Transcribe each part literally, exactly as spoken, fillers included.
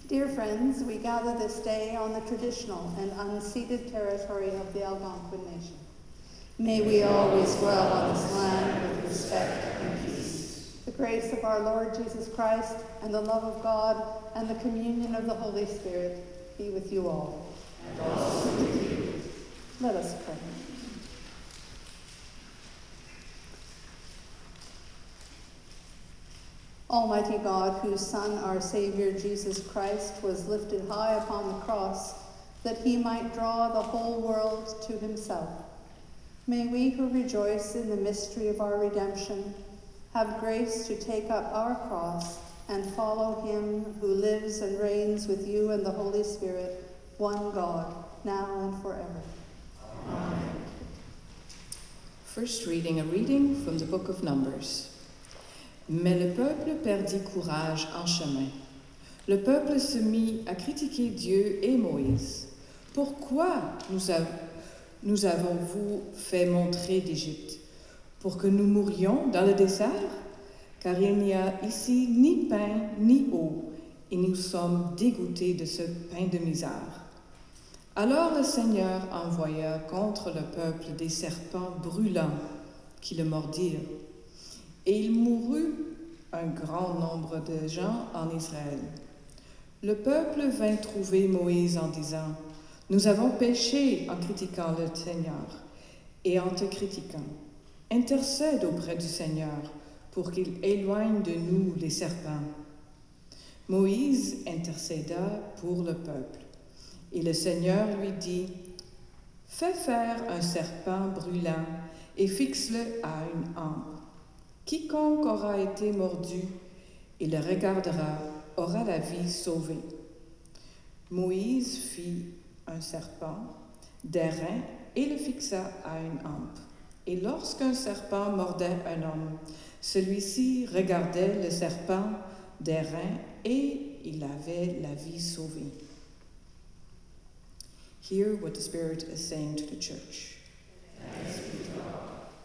Dear friends, we gather this day on the traditional and unceded territory of the Algonquin Nation. May we always dwell on this land with respect and peace. The grace of our Lord Jesus Christ and the love of God and the communion of the Holy Spirit be with you all. And also with you. Let us pray. Almighty God, whose Son, our Savior, Jesus Christ, was lifted high upon the cross, that he might draw the whole world to himself. May we who rejoice in the mystery of our redemption have grace to take up our cross and follow him who lives and reigns with you and the Holy Spirit, one God, now and forever. Amen. First reading, a reading from the book of Numbers. Mais le peuple perdit courage en chemin. Le peuple se mit à critiquer Dieu et Moïse. Pourquoi nous, av- nous avons-vous fait montrer d'Égypte? Pour que nous mourions dans le désert? Car il n'y a ici ni pain ni eau, et nous sommes dégoûtés de ce pain de misère. Alors le Seigneur envoya contre le peuple des serpents brûlants qui le mordirent. Et il mourut un grand nombre de gens en Israël. Le peuple vint trouver Moïse en disant, « Nous avons péché en critiquant le Seigneur et en te critiquant. Intercède auprès du Seigneur pour qu'il éloigne de nous les serpents. » Moïse intercéda pour le peuple. Et le Seigneur lui dit, « Fais faire un serpent brûlant et fixe-le à une hampe. Quiconque aura été mordu et le regardera aura la vie sauvée. » Moïse fit un serpent d'airain et le fixa à une hampe. Et lorsqu'un serpent mordait un homme, celui-ci regardait le serpent d'airain et il avait la vie sauvée. Hear what the Spirit is saying to the church. Thanks be to God.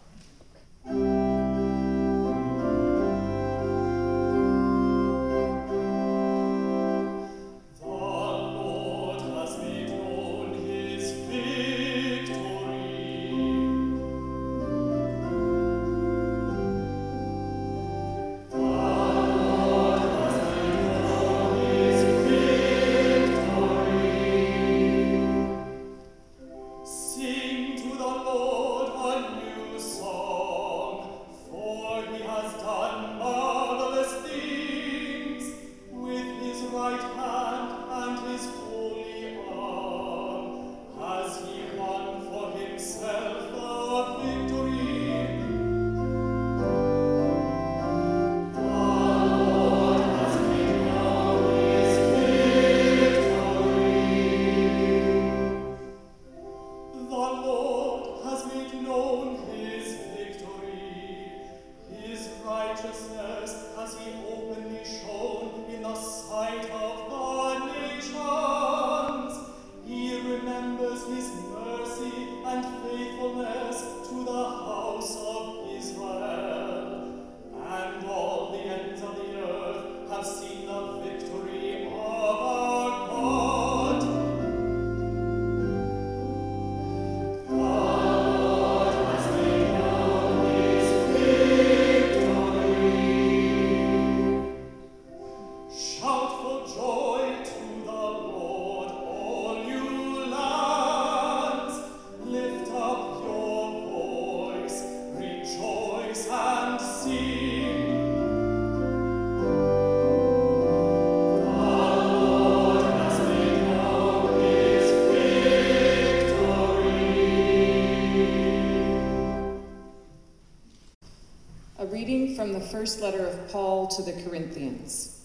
From the first letter of Paul to the Corinthians.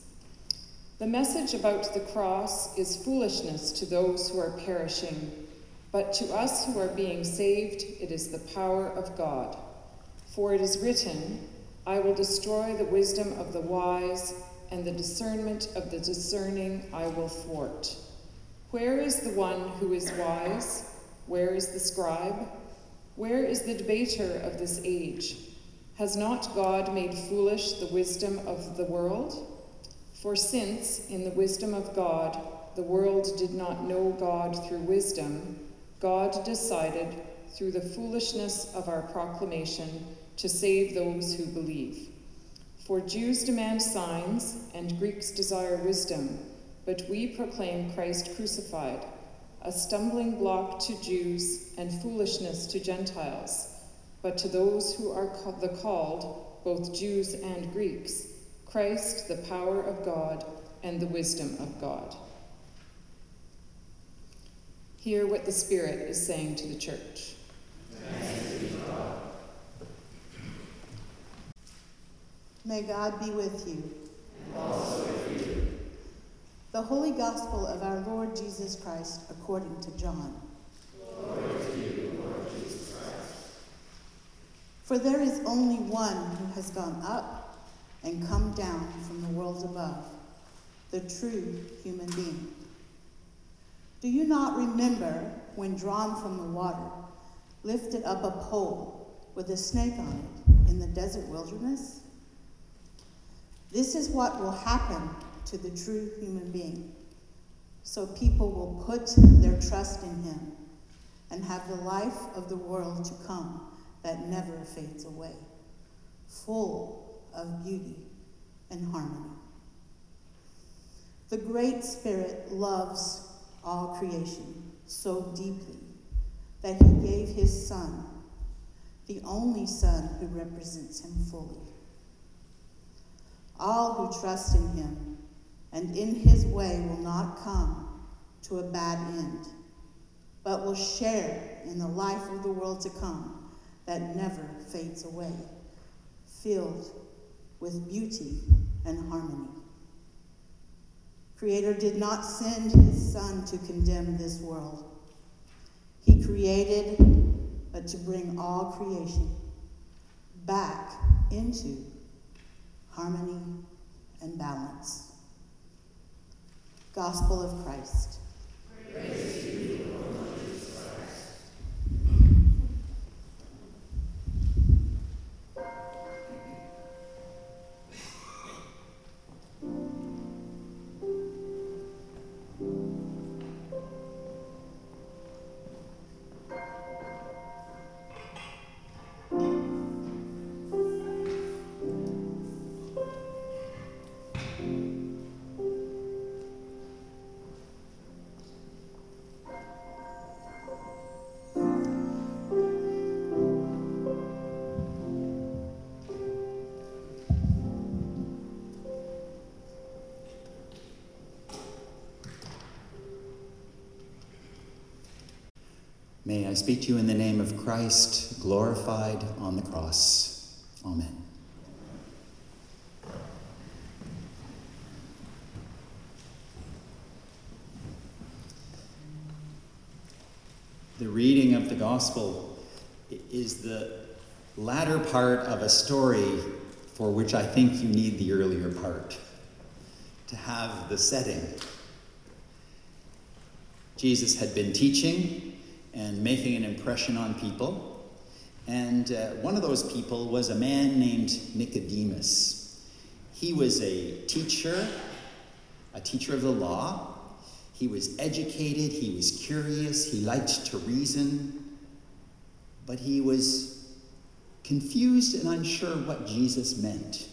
The message about the cross is foolishness to those who are perishing, but to us who are being saved, it is the power of God. For it is written, I will destroy the wisdom of the wise, and the discernment of the discerning I will thwart. Where is the one who is wise? Where is the scribe? Where is the debater of this age? Has not God made foolish the wisdom of the world? For since, in the wisdom of God, the world did not know God through wisdom, God decided, through the foolishness of our proclamation, to save those who believe. For Jews demand signs, and Greeks desire wisdom, but we proclaim Christ crucified, a stumbling block to Jews and foolishness to Gentiles. But to those who are the called, both Jews and Greeks, Christ, the power of God and the wisdom of God. Hear what the Spirit is saying to the church. Thanks be to God. May God be with you. And also with you. The Holy Gospel of our Lord Jesus Christ according to John. Glory to you, Lord Jesus Christ. For there is only one who has gone up and come down from the world above, the true human being. Do you not remember when, drawn from the water, lifted up a pole with a snake on it in the desert wilderness? This is what will happen to the true human being. So people will put their trust in him and have the life of the world to come that never fades away, full of beauty and harmony. The Great Spirit loves all creation so deeply that he gave his Son, the only Son who represents him fully. All who trust in him and in his way will not come to a bad end, but will share in the life of the world to come that never fades away, filled with beauty and harmony. Creator did not send his Son to condemn this world. He created, but to bring all creation back into harmony and balance. Gospel of Christ. Praise to you, Lord Jesus Christ. May I speak to you in the name of Christ, glorified on the cross. Amen. The reading of the gospel is the latter part of a story for which I think you need the earlier part, to have the setting. Jesus had been teaching and making an impression on people. And uh, one of those people was a man named Nicodemus. He was a teacher, a teacher of the law. He was educated, he was curious, he liked to reason, but he was confused and unsure what Jesus meant.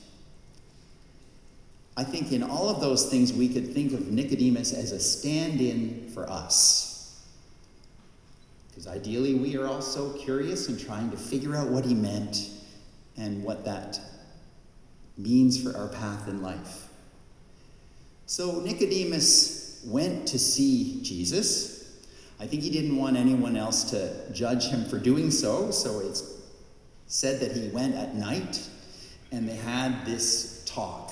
I think in all of those things we could think of Nicodemus as a stand-in for us. Because ideally we are also curious and trying to figure out what he meant and what that means for our path in life. So Nicodemus went to see Jesus. I think he didn't want anyone else to judge him for doing so, so it's said that he went at night and they had this talk.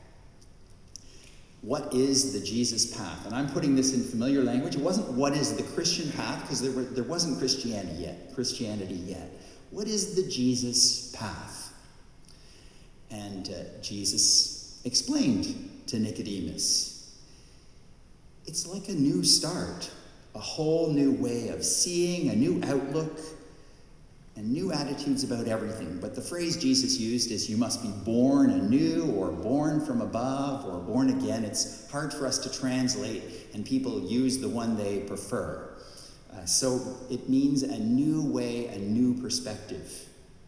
What is the Jesus path? And I'm putting this in familiar language. It wasn't what is the Christian path, because there, were, there wasn't Christianity yet. Christianity yet. What is the Jesus path? And uh, Jesus explained to Nicodemus. It's like a new start, a whole new way of seeing, a new outlook, and new attitudes about everything. But the phrase Jesus used is, you must be born anew, or born from above, or born again. It's hard for us to translate, and people use the one they prefer. Uh, so it means a new way, a new perspective.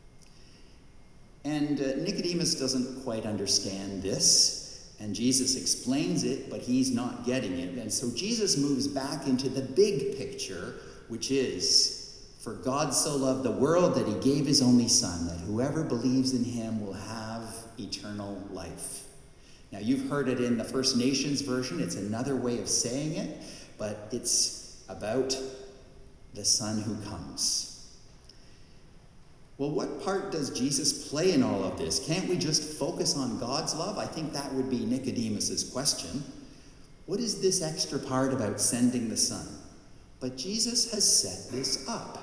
And uh, Nicodemus doesn't quite understand this, and Jesus explains it, but he's not getting it. And so Jesus moves back into the big picture, which is, for God so loved the world that he gave his only Son, that whoever believes in him will have eternal life. Now, you've heard it in the First Nations version. It's another way of saying it, but it's about the Son who comes. Well, what part does Jesus play in all of this? Can't we just focus on God's love? I think that would be Nicodemus's question. What is this extra part about sending the Son? But Jesus has set this up.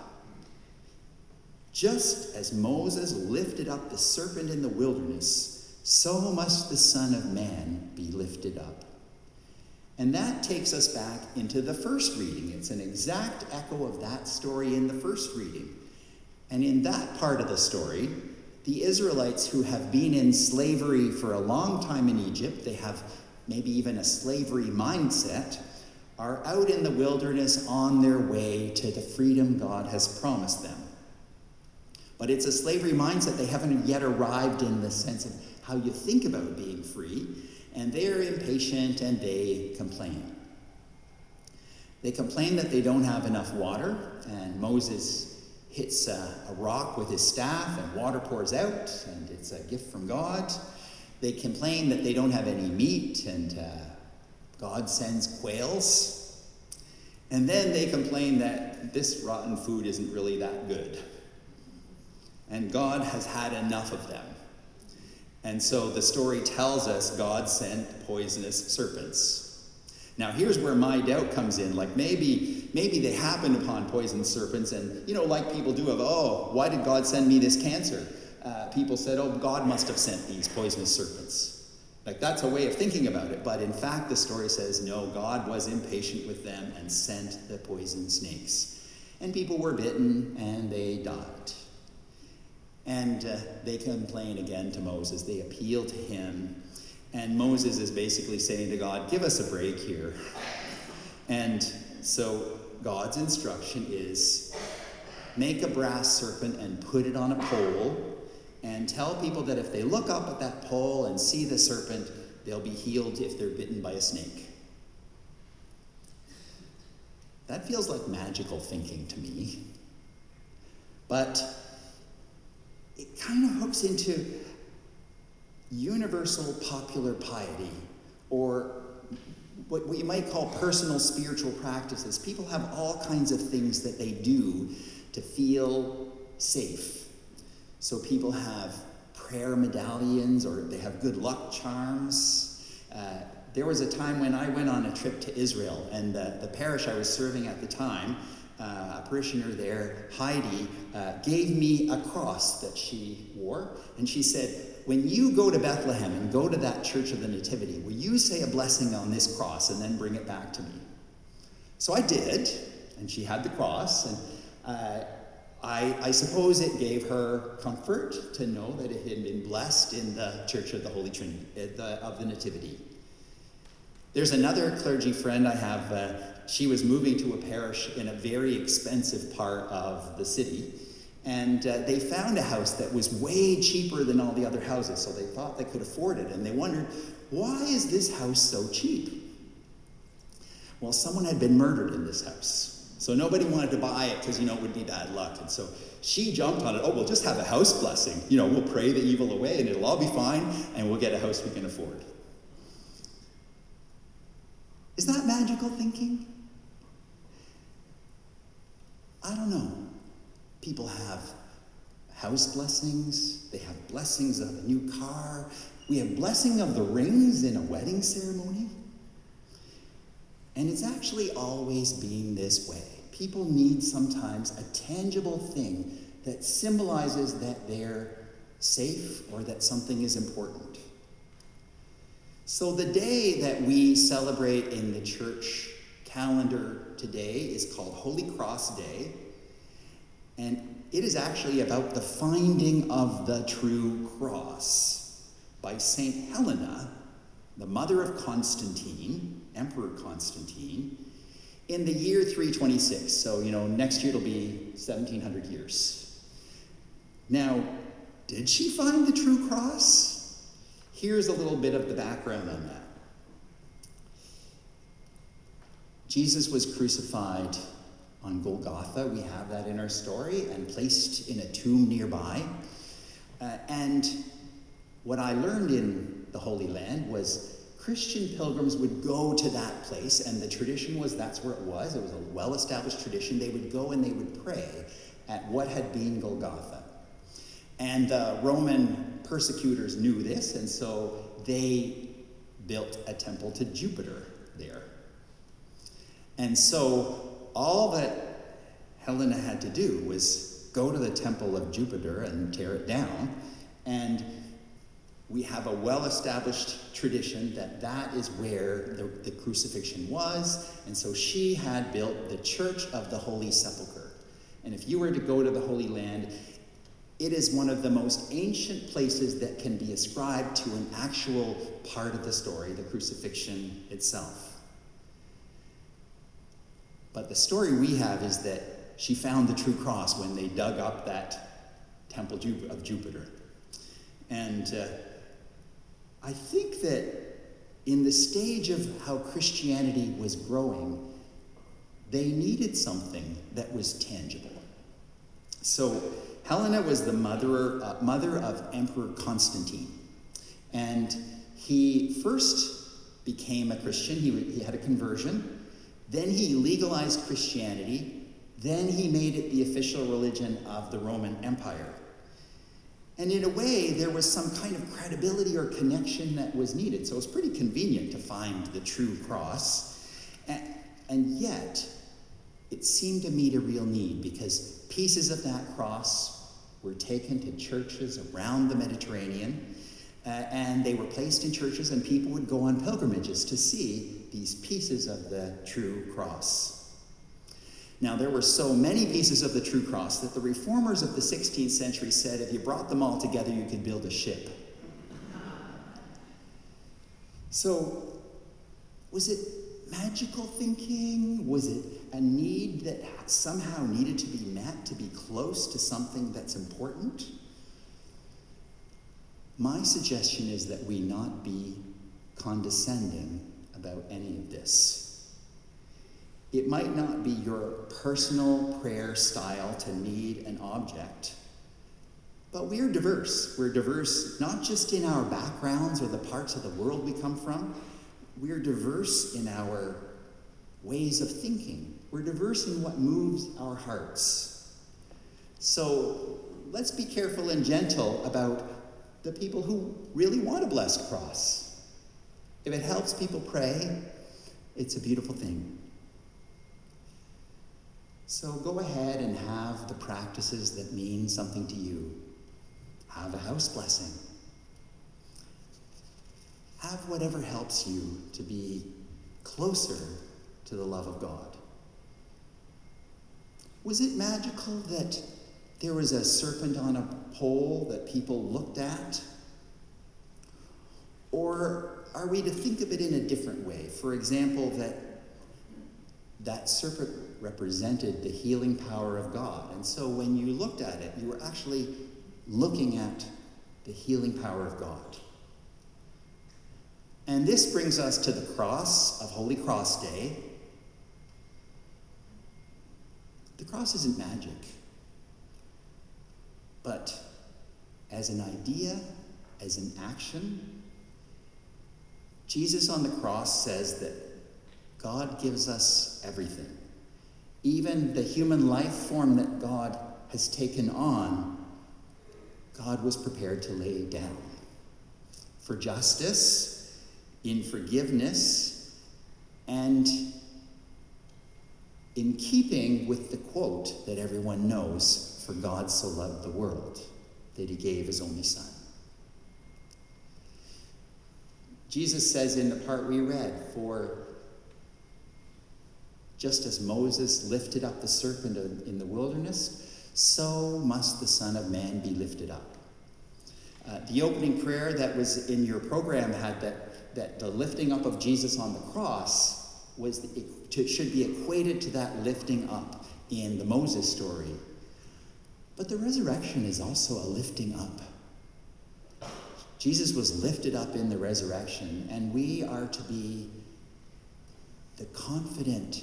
Just as Moses lifted up the serpent in the wilderness, so must the Son of Man be lifted up. And that takes us back into the first reading. It's an exact echo of that story in the first reading. And in that part of the story, the Israelites who have been in slavery for a long time in Egypt, they have maybe even a slavery mindset, are out in the wilderness on their way to the freedom God has promised them. But it's a slavery mindset. They haven't yet arrived in the sense of how you think about being free, and they're impatient and they complain. They complain that they don't have enough water, and Moses hits a, a rock with his staff and water pours out, and it's a gift from God. They complain that they don't have any meat, and uh, God sends quails. And then they complain that this rotten food isn't really that good. And God has had enough of them. And so the story tells us God sent poisonous serpents. Now here's where my doubt comes in. Like maybe, maybe they happened upon poisonous serpents, and, you know, like people do of, oh, why did God send me this cancer? Uh, people said, oh, God must have sent these poisonous serpents. Like that's a way of thinking about it. But in fact, the story says, no, God was impatient with them and sent the poison snakes. And people were bitten and they died. And uh, they complain again to Moses. They appeal to him. And Moses is basically saying to God, give us a break here. And so God's instruction is, make a brass serpent and put it on a pole, and tell people that if they look up at that pole and see the serpent, they'll be healed if they're bitten by a snake. That feels like magical thinking to me. But it kind of hooks into universal popular piety, or what, what you might call personal spiritual practices. People have all kinds of things that they do to feel safe. So people have prayer medallions, or they have good luck charms. Uh, there was a time when I went on a trip to Israel, and the, the parish I was serving at the time, Uh, a parishioner there, Heidi, uh, gave me a cross that she wore, and she said, when you go to Bethlehem and go to that Church of the Nativity, will you say a blessing on this cross and then bring it back to me? So I did, and she had the cross, and uh, I, I suppose it gave her comfort to know that it had been blessed in the Church of the Holy Trinity, uh, the, of the Nativity. There's another clergy friend I have. Uh, she was moving to a parish in a very expensive part of the city, and uh, they found a house that was way cheaper than all the other houses, so they thought they could afford it, and they wondered, why is this house so cheap? Well, someone had been murdered in this house, so nobody wanted to buy it because, you know, it would be bad luck, and so she jumped on it. Oh, we'll just have a house blessing. You know, we'll pray the evil away, and it'll all be fine, and we'll get a house we can afford. Is that magical thinking? I don't know. People have house blessings. They have blessings of a new car. We have blessing of the rings in a wedding ceremony. And it's actually always been this way. People need sometimes a tangible thing that symbolizes that they're safe or that something is important. So the day that we celebrate in the church calendar today is called Holy Cross Day. And it is actually about the finding of the true cross by Saint Helena, the mother of Constantine, Emperor Constantine, in the year three twenty-six. So, you know, next year it'll be seventeen hundred years. Now, did she find the true cross? Here's a little bit of the background on that. Jesus was crucified on Golgotha. We have that in our story, and placed in a tomb nearby. Uh, and what I learned in the Holy Land was Christian pilgrims would go to that place, and the tradition was that's where it was. It was a well-established tradition. They would go and they would pray at what had been Golgotha. And the Roman persecutors knew this, and so they built a temple to Jupiter there. And so all that Helena had to do was go to the temple of Jupiter and tear it down. And we have a well-established tradition that that is where the, the crucifixion was. And so she had built the Church of the Holy Sepulchre. And if you were to go to the Holy Land, it is one of the most ancient places that can be ascribed to an actual part of the story, the crucifixion itself. But the story we have is that she found the true cross when they dug up that temple of Jupiter. And uh, I think that in the stage of how Christianity was growing, they needed something that was tangible. So Helena was the mother, uh, mother of Emperor Constantine. And he first became a Christian. He, he had a conversion. Then he legalized Christianity. Then he made it the official religion of the Roman Empire. And in a way, there was some kind of credibility or connection that was needed. So it was pretty convenient to find the true cross. And, and yet, it seemed to meet a real need, because pieces of that cross were taken to churches around the Mediterranean, uh, and they were placed in churches, and people would go on pilgrimages to see these pieces of the true cross. Now, there were so many pieces of the true cross that the reformers of the sixteenth century said if you brought them all together, you could build a ship. So, was it magical thinking? Was it a need that somehow needed to be met to be close to something that's important? My suggestion is that we not be condescending about any of this. It might not be your personal prayer style to need an object, but we're diverse. We're diverse not just in our backgrounds or the parts of the world we come from. We're diverse in our ways of thinking. We're diverse in what moves our hearts. So let's be careful and gentle about the people who really want a blessed cross. If it helps people pray, it's a beautiful thing. So go ahead and have the practices that mean something to you. Have a house blessing. Have whatever helps you to be closer to the love of God. Was it magical that there was a serpent on a pole that people looked at? Or are we to think of it in a different way? For example, that that serpent represented the healing power of God. And so when you looked at it, you were actually looking at the healing power of God. And this brings us to the cross of Holy Cross Day. The cross isn't magic, but as an idea, as an action, Jesus on the cross says that God gives us everything. Even the human life form that God has taken on, God was prepared to lay down. For justice, in forgiveness, and in keeping with the quote that everyone knows, for God so loved the world, that he gave his only son. Jesus says in the part we read, for just as Moses lifted up the serpent in the wilderness, so must the Son of Man be lifted up. Uh, the opening prayer that was in your program had that, that the lifting up of Jesus on the cross was the, to, should be equated to that lifting up in the Moses story. But the resurrection is also a lifting up. Jesus was lifted up in the resurrection, and we are to be the confident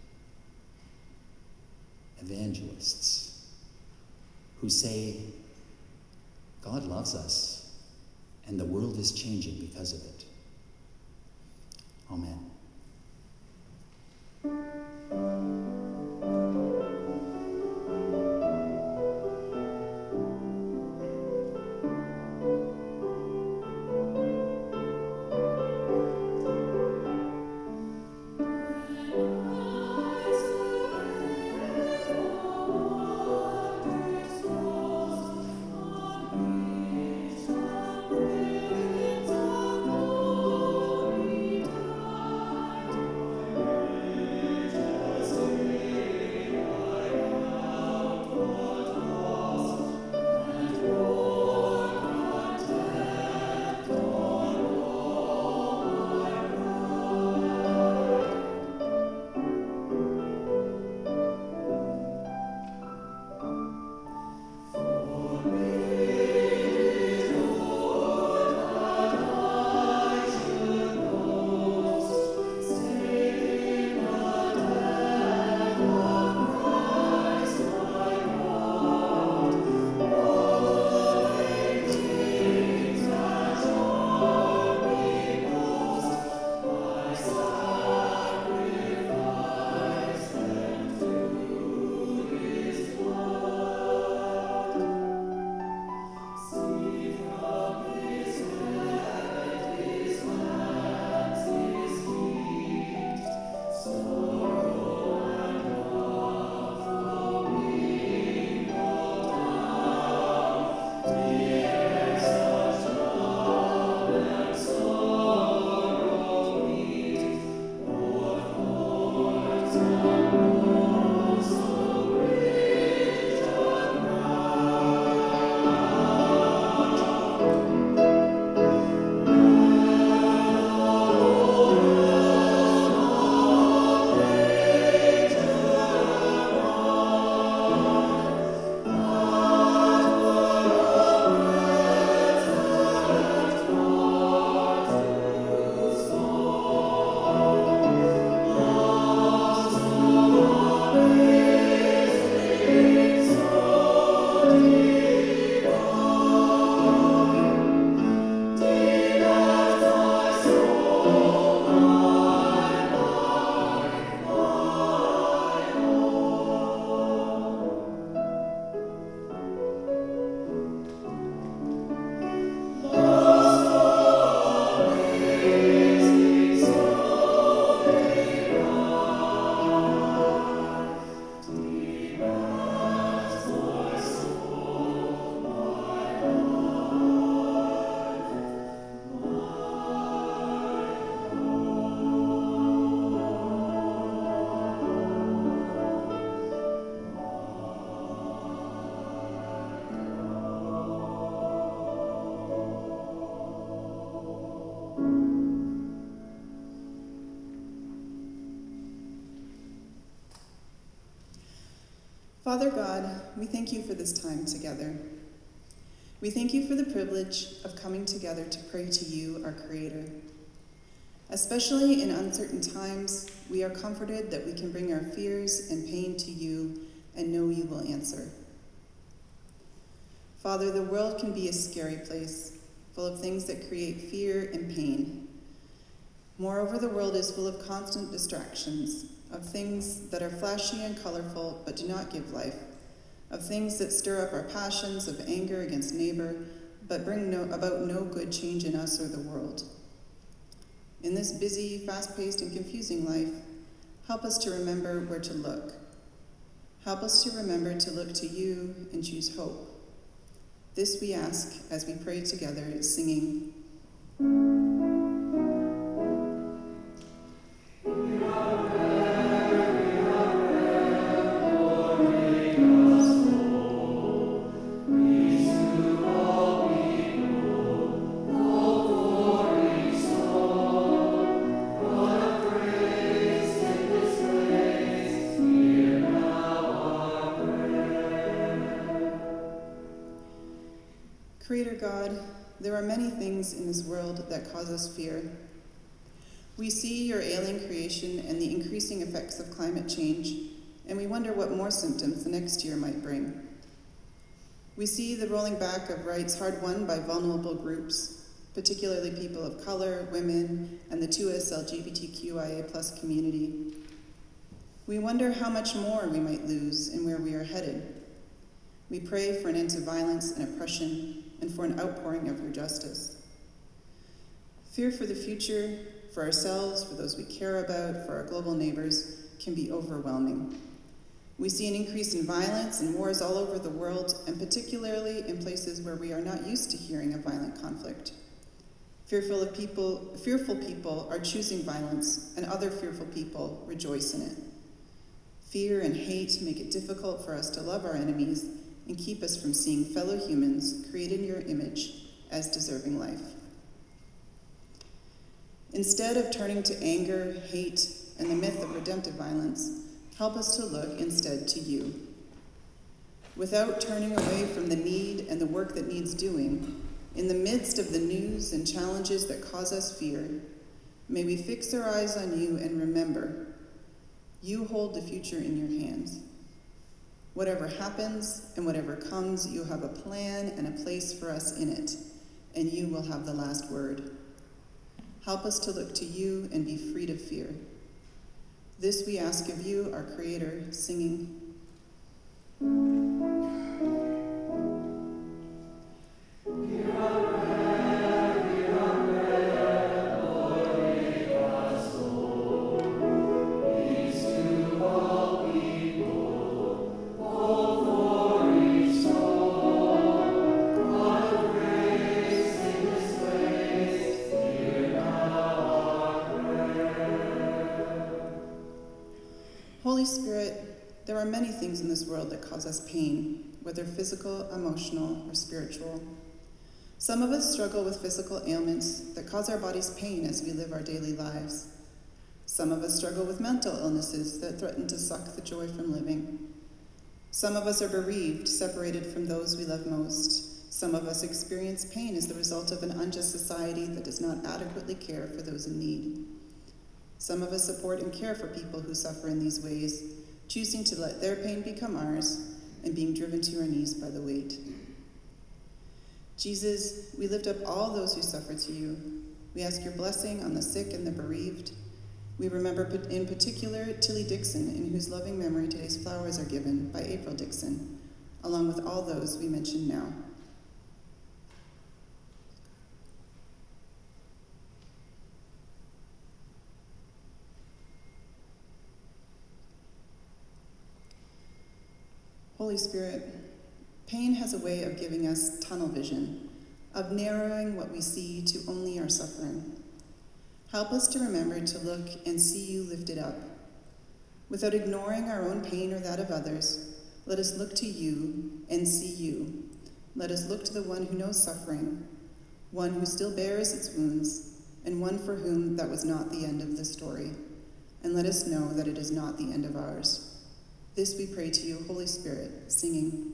evangelists who say, God loves us, and the world is changing because of it. Amen. Father God, we thank you for this time together. We thank you for the privilege of coming together to pray to you, our Creator. Especially in uncertain times, we are comforted that we can bring our fears and pain to you and know you will answer. Father, the world can be a scary place, full of things that create fear and pain. Moreover, the world is full of constant distractions, of things that are flashy and colorful but do not give life, of things that stir up our passions of anger against neighbor but bring no, about no good change in us or the world. In this busy, fast-paced, and confusing life, help us to remember where to look. Help us to remember to look to you and choose hope. This we ask as we pray together, singing, We are Dear God, there are many things in this world that cause us fear. We see your ailing creation and the increasing effects of climate change, and we wonder what more symptoms the next year might bring. We see the rolling back of rights hard won by vulnerable groups, particularly people of color, women, and the two S L G B T Q I A plus community. We wonder how much more we might lose and where we are headed. We pray for an end to violence and oppression and for an outpouring of your justice. Fear for the future, for ourselves, for those we care about, for our global neighbors, can be overwhelming. We see an increase in violence and wars all over the world, and particularly in places where we are not used to hearing of violent conflict. Fearful of people, fearful people are choosing violence, and other fearful people rejoice in it. Fear and hate make it difficult for us to love our enemies and keep us from seeing fellow humans created in your image as deserving life. Instead of turning to anger, hate, and the myth of redemptive violence, help us to look instead to you. Without turning away from the need and the work that needs doing, in the midst of the news and challenges that cause us fear, may we fix our eyes on you and remember, you hold the future in your hands. Whatever happens and whatever comes, you have a plan and a place for us in it, and you will have the last word. Help us to look to you and be freed of fear. This we ask of you, our Creator, singing. Holy Spirit, there are many things in this world that cause us pain, whether physical, emotional, or spiritual. Some of us struggle with physical ailments that cause our bodies pain as we live our daily lives. Some of us struggle with mental illnesses that threaten to suck the joy from living. Some of us are bereaved, separated from those we love most. Some of us experience pain as the result of an unjust society that does not adequately care for those in need. Some of us support and care for people who suffer in these ways, choosing to let their pain become ours and being driven to our knees by the weight. Jesus, we lift up all those who suffer to you. We ask your blessing on the sick and the bereaved. We remember in particular Tilly Dixon, in whose loving memory today's flowers are given by April Dixon, along with all those we mention now. Holy Spirit, pain has a way of giving us tunnel vision, of narrowing what we see to only our suffering. Help us to remember to look and see you lifted up. Without ignoring our own pain or that of others, let us look to you and see you. Let us look to the one who knows suffering, one who still bears its wounds, and one for whom that was not the end of the story. And let us know that it is not the end of ours. This we pray to you, Holy Spirit, singing.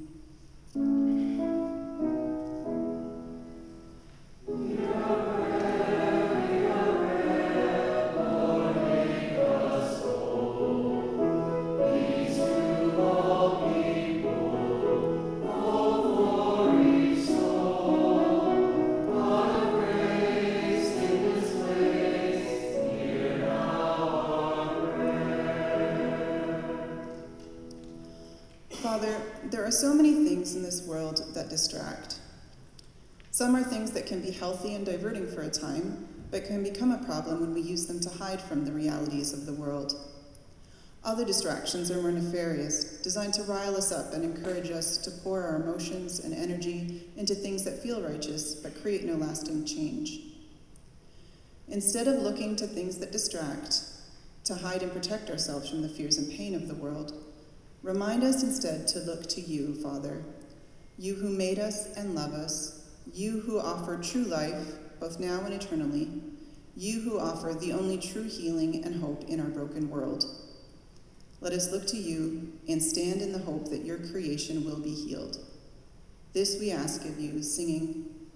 Father, there are so many things in this world that distract. Some are things that can be healthy and diverting for a time, but can become a problem when we use them to hide from the realities of the world. Other distractions are more nefarious, designed to rile us up and encourage us to pour our emotions and energy into things that feel righteous but create no lasting change. Instead of looking to things that distract, to hide and protect ourselves from the fears and pain of the world, remind us instead to look to you, Father, you who made us and love us, you who offer true life, both now and eternally, you who offer the only true healing and hope in our broken world. Let us look to you and stand in the hope that your creation will be healed. This we ask of you, singing,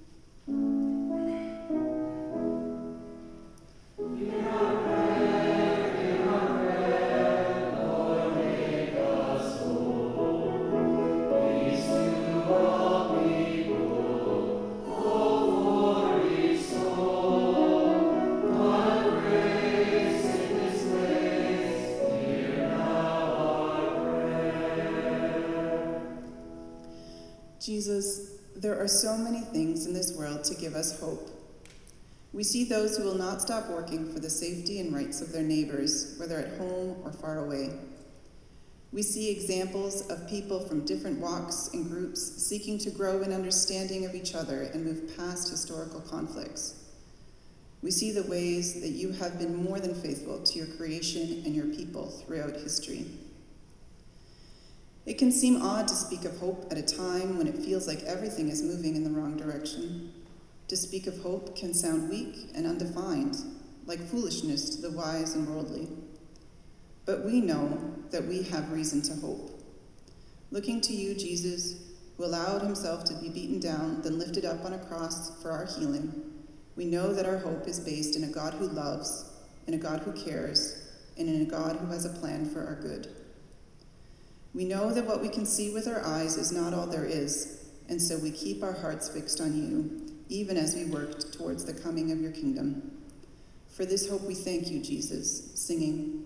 Jesus, there are so many things in this world to give us hope. We see those who will not stop working for the safety and rights of their neighbors, whether at home or far away. We see examples of people from different walks and groups seeking to grow in understanding of each other and move past historical conflicts. We see the ways that you have been more than faithful to your creation and your people throughout history. It can seem odd to speak of hope at a time when it feels like everything is moving in the wrong direction. To speak of hope can sound weak and undefined, like foolishness to the wise and worldly. But we know that we have reason to hope. Looking to you, Jesus, who allowed himself to be beaten down, then lifted up on a cross for our healing, we know that our hope is based in a God who loves, in a God who cares, and in a God who has a plan for our good. We know that what we can see with our eyes is not all there is, and so we keep our hearts fixed on you, even as we work towards the coming of your kingdom. For this hope we thank you, Jesus, singing.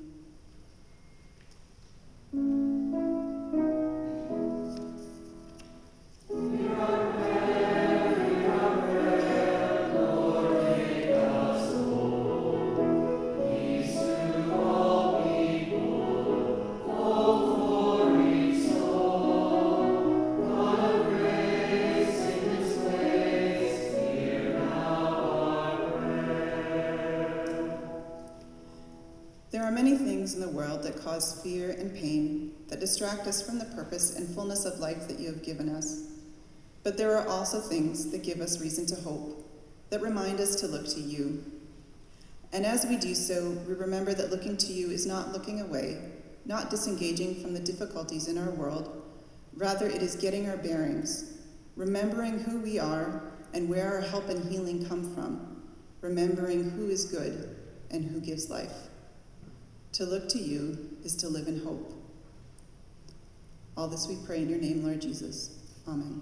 There are many things in the world that cause fear and pain, that distract us from the purpose and fullness of life that you have given us. But there are also things that give us reason to hope, that remind us to look to you. And as we do so, we remember that looking to you is not looking away, not disengaging from the difficulties in our world. Rather, it is getting our bearings, remembering who we are and where our help and healing come from, remembering who is good and who gives life. To look to you is to live in hope. All this we pray in your name, Lord Jesus. Amen.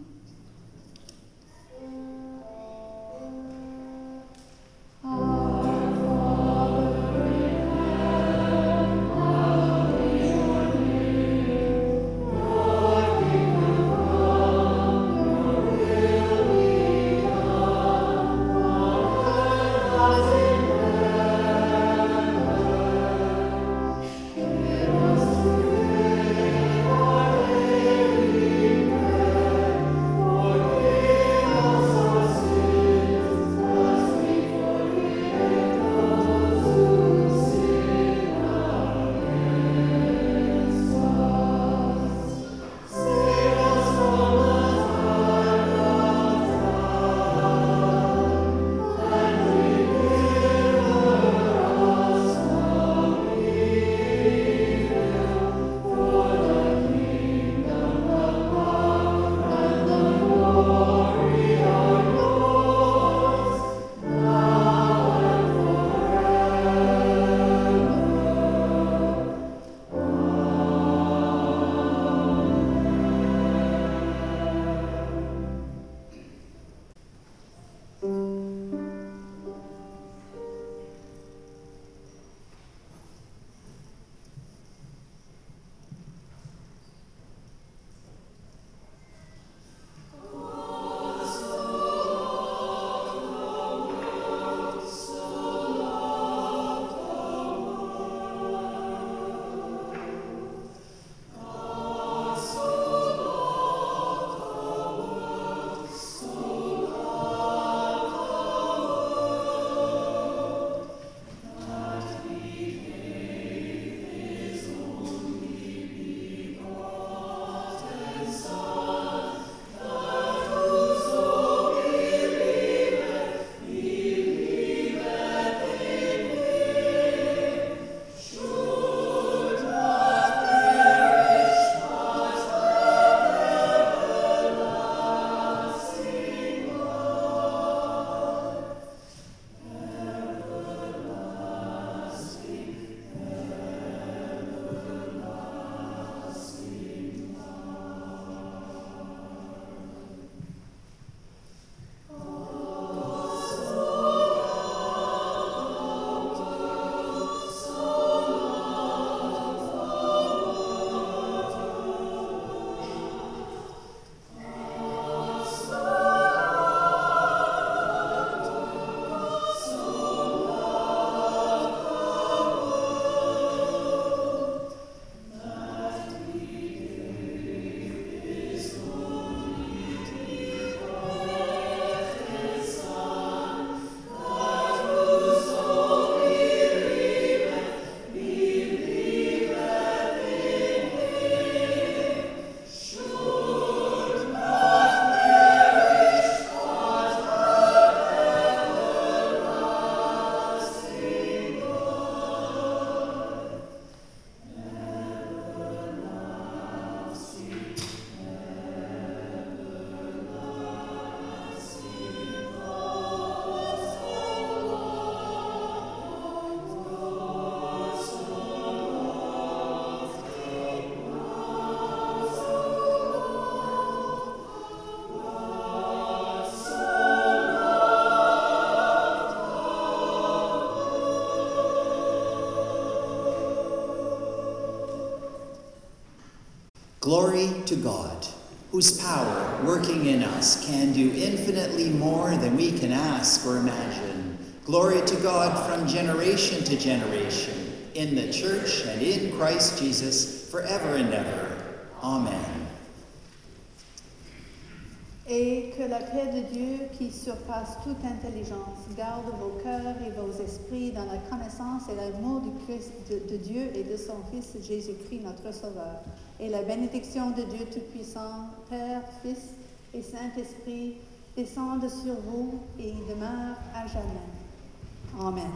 Glory to God, whose power, working in us, can do infinitely more than we can ask or imagine. Glory to God from generation to generation, in the church and in Christ Jesus, forever and ever. Amen. Et que la paix de Dieu, qui surpasse toute intelligence, garde vos cœurs et vos esprits dans la connaissance et l'amour du Christ, de, de Dieu et de son Fils Jésus-Christ, notre Sauveur. Et la bénédiction de Dieu Tout-Puissant, Père, Fils et Saint-Esprit, descende sur vous et y demeure à jamais. Amen.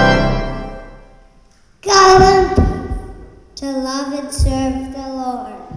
To love and serve the Lord.